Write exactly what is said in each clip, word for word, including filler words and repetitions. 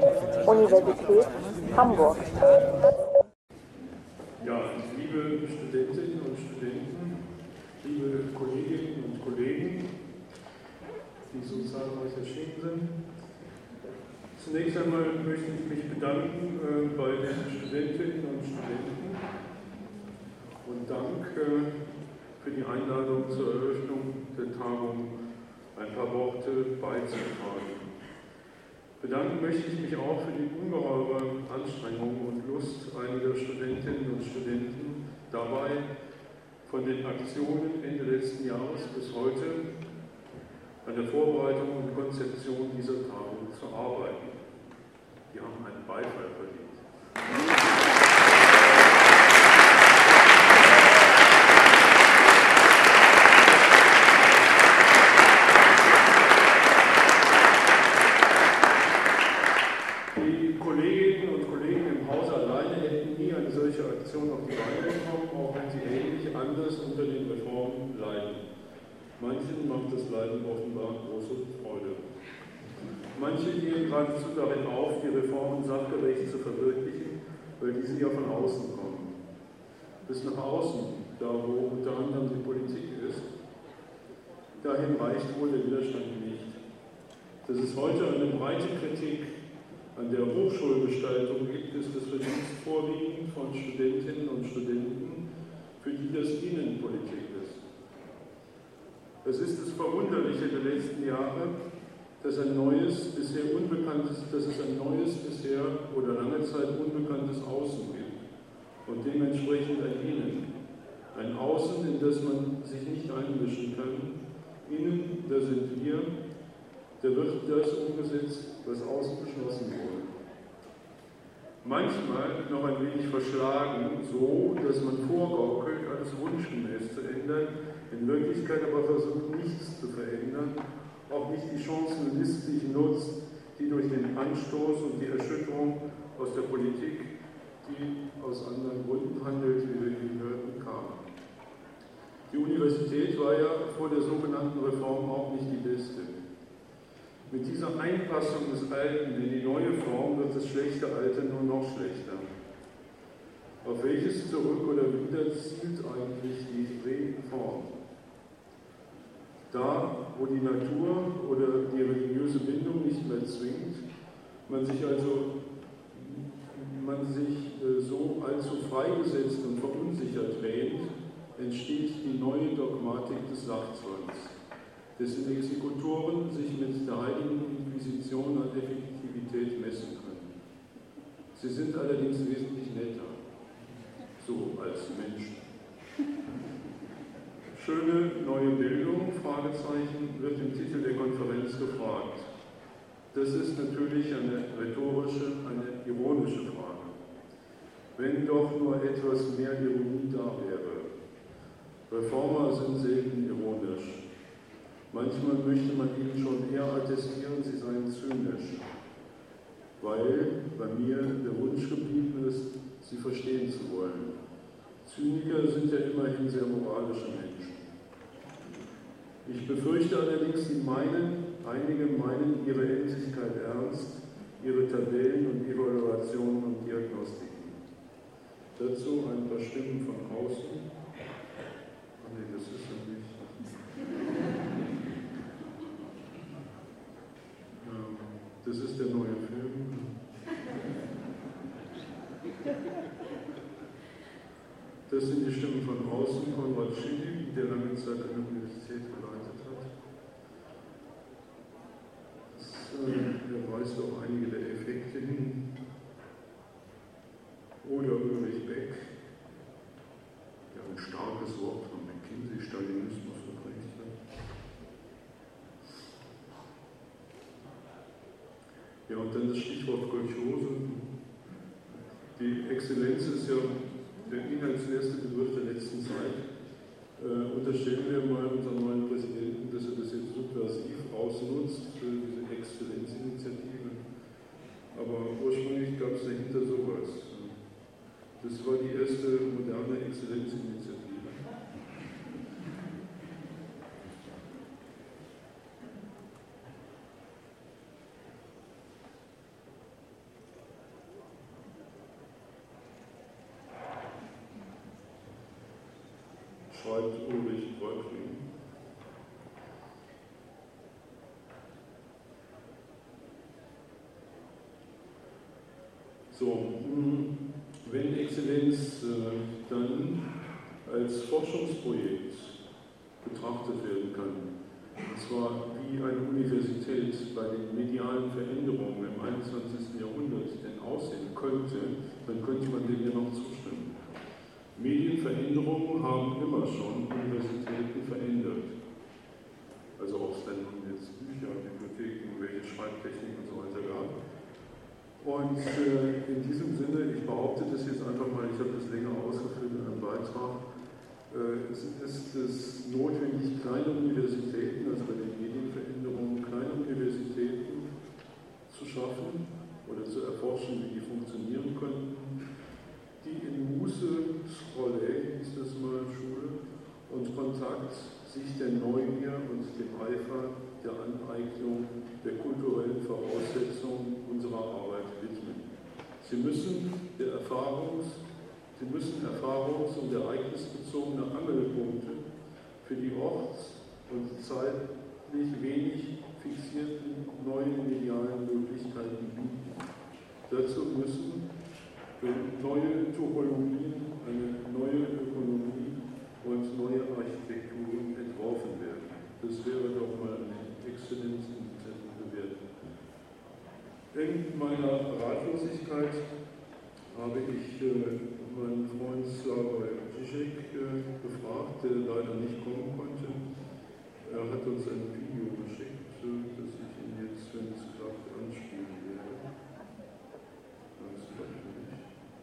Universität Hamburg. Ja, liebe Studentinnen und Studenten, liebe Kolleginnen und Kollegen, die so zahlreich erschienen sind. Zunächst einmal möchte ich mich bedanken äh, bei den Studentinnen und Studenten und Dank äh, für die Einladung zur Eröffnung der Tagung ein paar Worte beizutragen. Bedanken möchte ich mich auch für die ungeheure Anstrengung und Lust einiger Studentinnen und Studenten dabei, von den Aktionen Ende letzten Jahres bis heute an der Vorbereitung und Konzeption dieser Tagung zu arbeiten. Die haben einen Beifall verdient. Die Kolleginnen und Kollegen im Hause alleine hätten nie eine solche Aktion auf die Beine bekommen, auch wenn sie ähnlich anders unter den Reformen leiden. Manchen macht das Leiden offenbar große Freude. Manche gehen geradezu darin auf, die Reformen sachgerecht zu verwirklichen, weil diese ja von außen kommen. Bis nach außen, da wo unter anderem die Politik ist, dahin reicht wohl der Widerstand nicht. Dass es heute eine breite Kritik an der Hochschulgestaltung gibt, ist das Verdienst vorwiegend von Studentinnen und Studenten, für die das Innenpolitik ist. Es ist das Verwunderliche der letzten Jahre, dass ein neues, bisher unbekanntes, dass es ein neues, bisher oder lange Zeit unbekanntes Außen gibt und dementsprechend ein Innen. Ein Außen, in das man sich nicht einmischen kann. Innen, da sind wir, da wird das umgesetzt, was außen beschlossen wurde. Manchmal noch ein wenig verschlagen, so, dass man vorgaukelt, alles wunschgemäß zu ändern, in Wirklichkeit aber versucht, nichts zu verändern, auch nicht die Chancen listig nutzt, die durch den Anstoß und die Erschütterung aus der Politik, die aus anderen Gründen handelt, wie wir eben hörten, kam. Die Universität war ja vor der sogenannten Reform auch nicht die beste. Mit dieser Einpassung des Alten in die neue Form wird das schlechte Alte nur noch schlechter. Auf welches zurück oder wieder zielt eigentlich die Reform? Da, wo die Natur oder die religiöse Bindung nicht mehr zwingt, man sich also man sich äh, so allzu freigesetzt und verunsichert wähnt, entsteht die neue Dogmatik des Sachzwangs, dessen Exekutoren sich mit der heiligen Inquisition an Effektivität messen können. Sie sind allerdings wesentlich netter, so als Menschen. Schöne neue Bildung, Fragezeichen, wird im Titel der Konferenz gefragt. Das ist natürlich eine rhetorische, eine ironische Frage. Wenn doch nur etwas mehr Ironie da wäre. Reformer sind selten ironisch. Manchmal möchte man ihnen schon eher attestieren, sie seien zynisch, weil bei mir der Wunsch geblieben ist, sie verstehen zu wollen. Zyniker sind ja immerhin sehr moralische Menschen. Ich befürchte allerdings, sie meinen, einige meinen ihre Endlichkeit ernst, ihre Tabellen und Evaluationen und Diagnostiken. Dazu ein paar Stimmen von außen. Oh nee, das ist ja nicht. Das ist der neue Film. Das sind die Stimmen von außen, Konrad Schilling, der lange Zeit an der Universität geleitet hat. Das, äh, er weist auch einige der Effekte hin. Oder Ulrich Beck, der ein starkes Wort von McKinsey, Stalinismus geprägt hat. Ja, und dann das Stichwort Kolchose. Die Exzellenz ist ja der inhaltsleerste Begriff der letzten Zeit. Äh, unterstellen wir mal unserem neuen Präsidenten, dass er das jetzt subversiv ausnutzt für diese Exzellenzinitiative. Aber ursprünglich gab es dahinter sowas. Das war die erste moderne Exzellenzinitiative. schreibt Ulrich Bröckling. So, wenn Exzellenz äh, dann als Forschungsprojekt betrachtet werden kann, und zwar wie eine Universität bei den medialen Veränderungen im einundzwanzigsten Jahrhundert denn aussehen könnte, dann könnte man dem ja noch zustimmen. Medienveränderungen haben immer schon Universitäten verändert. Also ob es dann jetzt Bücher, Bibliotheken, welche Schreibtechnik und so weiter gab. Und äh, in diesem Sinne, ich behaupte das jetzt einfach mal, ich habe das länger ausgeführt in einem Beitrag, äh, es ist es notwendig, kleine Universitäten, also bei den Medienveränderungen, kleine Universitäten zu schaffen oder zu erforschen, wie die funktionieren könnten, die in Muße, Scrolle, hieß das mal, Schule, und Kontakt sich der Neugier und dem Eifer der Aneignung der kulturellen Voraussetzungen unserer Arbeit widmen. Sie müssen der Erfahrungs- Sie müssen erfahrungs- und ereignisbezogene Angelpunkte für die orts- und zeitlich wenig fixierten neuen medialen Möglichkeiten bieten. Dazu müssen neue Topologien, eine neue Ökonomie und neue Architekturen entworfen werden. Das wäre doch mal eine exzellente Bewertung. In meiner Ratlosigkeit habe ich äh, meinen Freund Slavoj Žižek äh, gefragt, der leider nicht kommen konnte. Er hat uns ein Video geschickt, äh, das ich Ihnen jetzt, wenn es klappt, anspielen werde. Das klappt nicht.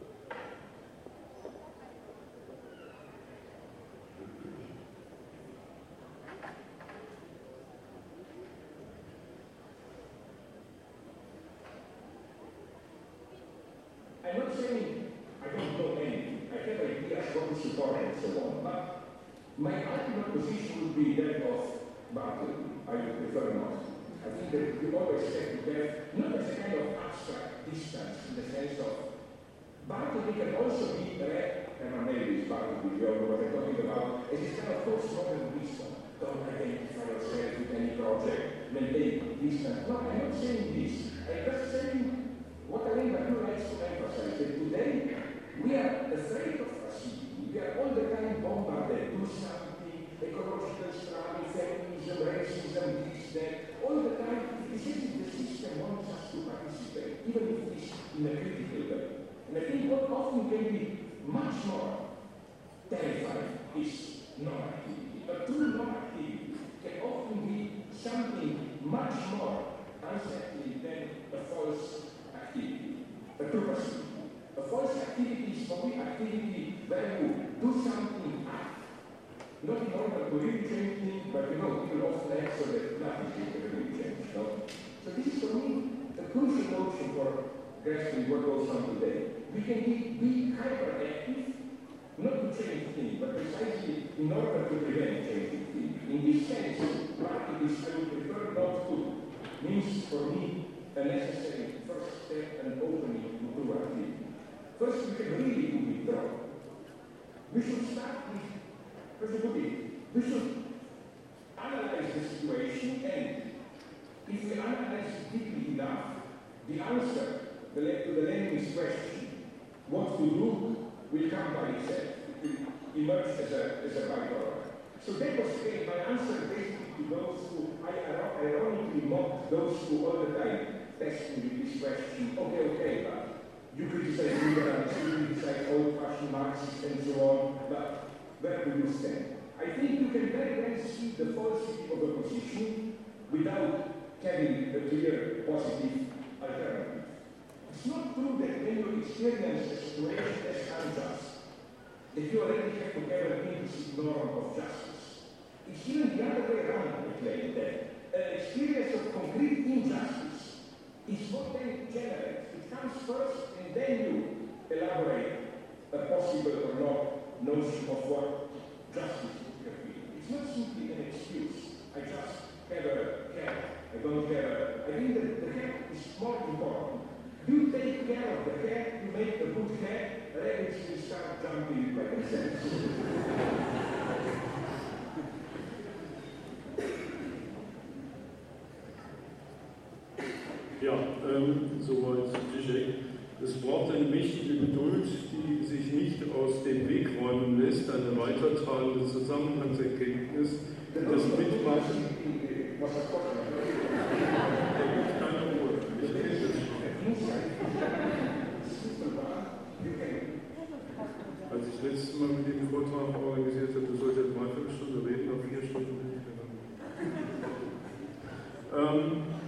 I'm not saying I don't know anything. I have ideas what to support and so on. But my ultimate position would be that of Bartleby. I would prefer not. I think that we always have to have, not as a kind of abstract distance in the sense of Bartleby can also be read, and my name is Bartleby, we all know what I'm talking about, as this kind of postmodern wisdom. Don't identify yourself with any project, maintain distance. No, I'm not saying this. I'm just saying what I mean by who likes to emphasize that today we are afraid of passivity. We are all the time bombarded. Do something, ecological struggle, feminism, racism, this, that. All the time, it's as if the system wants us to participate, even if it is in a critical way. And I think what often can be much more terrifying is non-activity. But true non-activity can often be something much more unsettling than a false activity, a true pursuit. A false activity is for me activity where you do something act, not in order to really change things, but you know, people often act so that nothing will really change. No? So this is for me a crucial notion for grasping what goes on today. We can be, be hyperactive, not to change things, but precisely in order to prevent changing things. In this sense, practice I would prefer not to means for me a necessary first step and opening to true activity. First, we can really do withdraw. We should start with, first of all, we should analyze the situation, and if we analyze it deeply enough, the answer to the Lenin's question, what to do, will come by itself. It will emerge as a, as a byproduct. So that was again my answer basically to those who, I ironically mocked those who all the time testing with this question, okay, okay, but you criticize liberals, you criticize old-fashioned Marxists and so on, but where do you stand? I think you can very well see the falsity of a position without having a clear positive alternative. It's not true that when you experience a situation as unjust, that you already have to have an implicit norm of justice. It's even the other way around, I claim, that an experience of concrete injustice is what then generates. It comes first, and then you elaborate a possible or not notion of what justice would have been. It's not simply an excuse. I just have a cat. I don't have a... I think that the cat is more important. You take care of the cat, you make a good cat, rabbits will start jumping by themselves. Ja, ähm, soweit Zizek. Es braucht eine mächtige Geduld, die sich nicht aus dem Weg räumen lässt, eine weitertragende Zusammenhangserkenntnis, das Mitmachen. Was das kostet? Der gibt keine Ruhe. Ich kenne das schon. Als ich das letzte Mal mit dem Vortrag organisiert habe, sollte er dreiviertel Stunde reden, auf vier Stunden bin ich gegangen. ähm,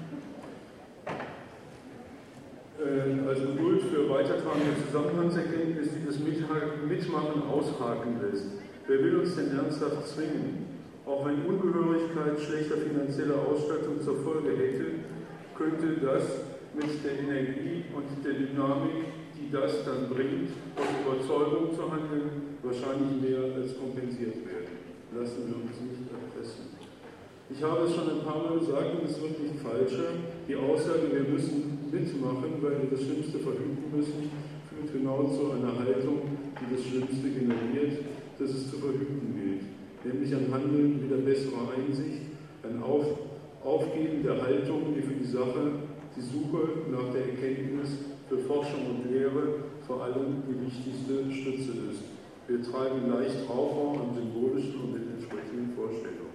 Also Geduld für weitertragende Zusammenhangserkenntnis, die das Mitmachen aushaken lässt. Wer will uns denn ernsthaft zwingen? Auch wenn Ungehörigkeit schlechter finanzieller Ausstattung zur Folge hätte, könnte das mit der Energie und der Dynamik, die das dann bringt, aus Überzeugung zu handeln, wahrscheinlich mehr als kompensiert werden. Lassen wir uns nicht erpressen. Ich habe es schon ein paar Mal gesagt und es wird nicht falscher. Die Aussage, wir müssen mitmachen, weil wir das Schlimmste verhüten müssen, führt genau zu einer Haltung, die das Schlimmste generiert, das es zu verhüten gilt. Nämlich ein Handeln wieder besserer Einsicht, ein Auf, Aufgeben der Haltung, die für die Sache, die Suche nach der Erkenntnis für Forschung und Lehre vor allem die wichtigste Stütze ist. Wir treiben leicht Raucher am symbolischen und den entsprechenden Vorstellungen.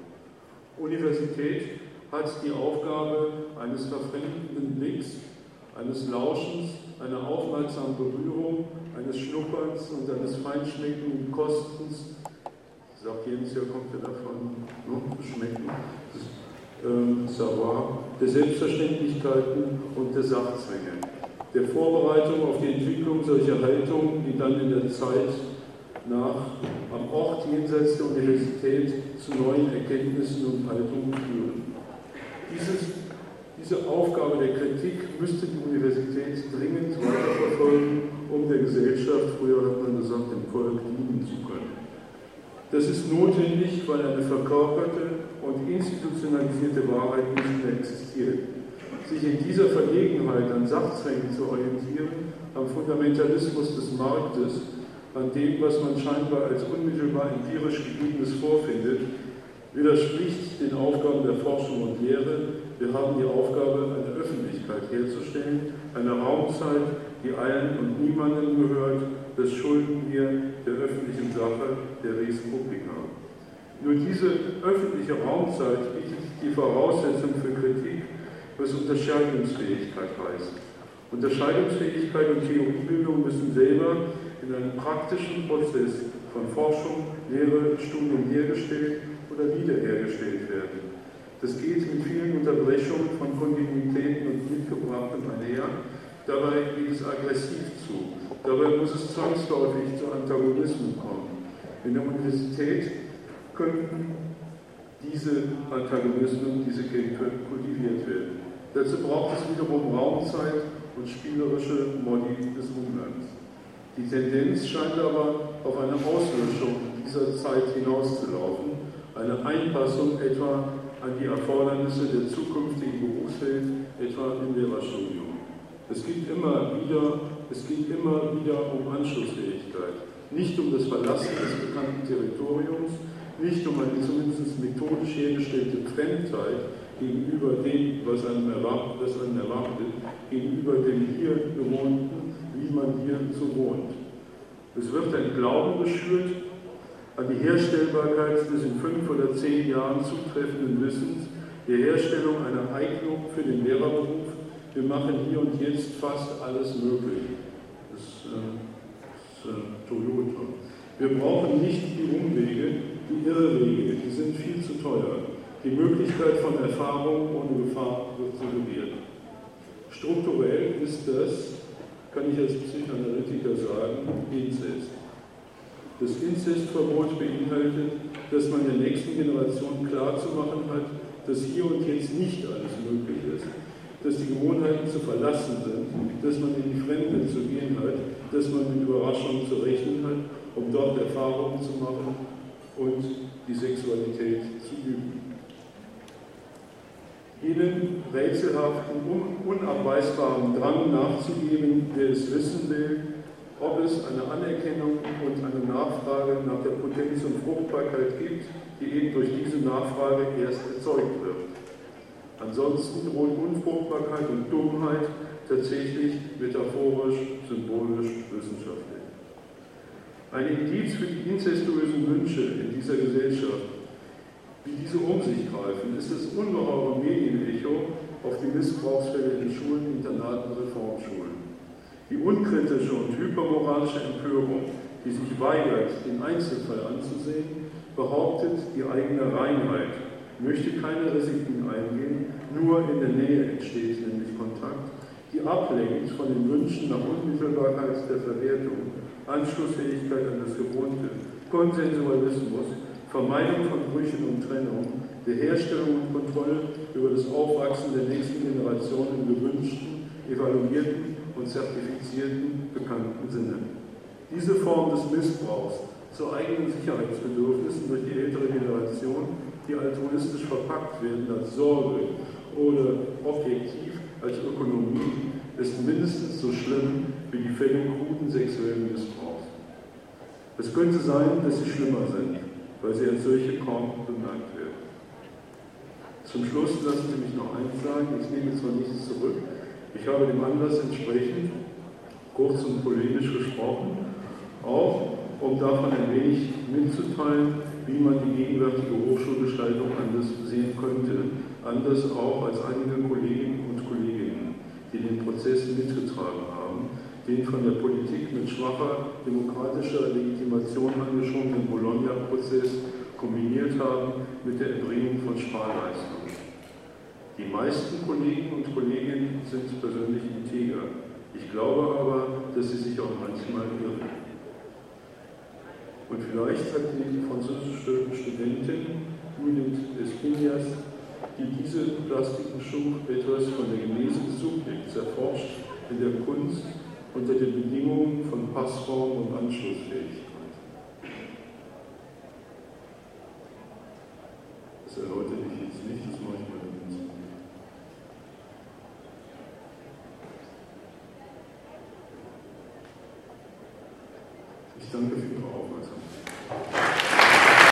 Universität hat die Aufgabe eines verfremdenden Blicks, eines Lauschens, einer aufmerksamen Berührung, eines Schnupperns und eines feinschmeckenden Kostens. Sagt Jens, ja, kommt ja davon, ne? Schmecken, das ähm, Savoir, der Selbstverständlichkeiten und der Sachzwänge, der Vorbereitung auf die Entwicklung solcher Haltungen, die dann in der Zeit nach am Ort jenseits der Universität zu neuen Erkenntnissen und Haltungen führen. Dieses, diese Aufgabe der Kritik müsste die Universität dringend weiterverfolgen, um der Gesellschaft, früher hat man gesagt, dem Volk dienen zu können. Das ist notwendig, weil eine verkörperte und institutionalisierte Wahrheit nicht mehr existiert. Sich in dieser Verlegenheit an Sachzwängen zu orientieren, am Fundamentalismus des Marktes, an dem, was man scheinbar als unmittelbar empirisch Gegebenes vorfindet, widerspricht den Aufgaben der Forschung und Lehre. Wir haben die Aufgabe, eine Öffentlichkeit herzustellen, eine Raumzeit, die allen und niemandem gehört. Das schulden wir der öffentlichen Sache, der Res Publica. Nur diese öffentliche Raumzeit bietet die Voraussetzung für Kritik, was Unterscheidungsfähigkeit heißt. Unterscheidungsfähigkeit und Theoriebildung müssen selber in einem praktischen Prozess von Forschung, Lehre, Studium hergestellt oder wiederhergestellt werden. Das geht mit vielen Unterbrechungen von Kontinuitäten und Mitgebrachtem einher. Dabei geht es aggressiv zu. Dabei muss es zwangsläufig zu Antagonismen kommen. In der Universität könnten diese Antagonismen, diese Kämpfe kultiviert werden. Dazu braucht es wiederum Raumzeit und spielerische Modi des Umgangs. Die Tendenz scheint aber auf eine Auslöschung dieser Zeit hinauszulaufen, eine Einpassung etwa an die Erfordernisse der zukünftigen Berufswelt, etwa im Lehrerstudium. Es geht immer wieder, es geht immer wieder um Anschlussfähigkeit, nicht um das Verlassen des bekannten Territoriums, nicht um eine zumindest methodisch hergestellte Fremdheit gegenüber dem, was einem erwartet, was einem erwartet, gegenüber dem hier Gewohnten, wie man hier so wohnt. Es wird ein Glauben geschürt an die Herstellbarkeit des in fünf oder zehn Jahren zutreffenden Wissens, die Herstellung einer Eignung für den Lehrerberuf. Wir machen hier und jetzt fast alles möglich. Das ist, äh, das ist äh, Toyota. Wir brauchen nicht die Umwege, die Irrwege, die sind viel zu teuer. Die Möglichkeit von Erfahrung ohne Gefahr wird suggeriert. Strukturell ist das, kann ich als Psychoanalytiker sagen, Inzest. Das Inzestverbot beinhaltet, dass man der nächsten Generation klarzumachen hat, dass hier und jetzt nicht alles möglich ist, dass die Gewohnheiten zu verlassen sind, dass man in die Fremde zu gehen hat, dass man mit Überraschungen zu rechnen hat, um dort Erfahrungen zu machen und die Sexualität zu üben. Jenen rätselhaften, unabweisbaren Drang nachzugeben, der es wissen will, ob es eine Anerkennung und eine Nachfrage nach der Potenz und Fruchtbarkeit gibt, die eben durch diese Nachfrage erst erzeugt wird. Ansonsten drohen Unfruchtbarkeit und Dummheit tatsächlich metaphorisch, symbolisch, wissenschaftlich. Ein Indiz für die inzestuösen Wünsche in dieser Gesellschaft, wie diese um sich greifen, ist das ungeheure Medienecho auf die Missbrauchsfälle in Schulen, Internaten, Reformschulen. Die unkritische und hypermoralische Empörung, die sich weigert, den Einzelfall anzusehen, behauptet die eigene Reinheit, möchte keine Risiken eingehen, nur in der Nähe entsteht nämlich Kontakt, die ablenkt von den Wünschen nach Unmittelbarkeit der Verwertung, Anschlussfähigkeit an das Gewohnte, Konsensualismus, Vermeidung von Brüchen und Trennung, der Herstellung und Kontrolle über das Aufwachsen der nächsten Generation im gewünschten, evaluierten und zertifizierten, bekannten Sinne. Diese Form des Missbrauchs zu eigenen Sicherheitsbedürfnissen durch die ältere Generation, die altruistisch verpackt werden als Sorge oder objektiv als Ökonomie, ist mindestens so schlimm wie die Fälle kruden sexuellen Missbrauchs. Es könnte sein, dass sie schlimmer sind, weil sie als solche kaum bemerkt werden. Zum Schluss lassen Sie mich noch eins sagen, ich nehme zwar nichts zurück, ich habe dem Anlass entsprechend kurz und polemisch gesprochen, auch um davon ein wenig mitzuteilen, wie man die gegenwärtige Hochschulgestaltung anders sehen könnte, anders auch als einige Kolleginnen und Kollegen, die den Prozess mitgetragen haben, den von der Politik mit schwacher demokratischer Legitimation angeschobenen Bologna-Prozess kombiniert haben mit der Erbringung von Sparleistungen. Die meisten Kolleginnen und Kollegen sind persönlich integer. Ich glaube aber, dass sie sich auch manchmal irren. Und vielleicht hat die französische Studentin Judith Espinias, die diese Plastiken schuf, etwas von der Genese des Subjekts erforscht in der Kunst unter den Bedingungen von Passform und Anschlussfähigkeit. Das erläutere ich jetzt nicht, das mache ich mal in Münzen. Ich danke für Ihre Aufmerksamkeit.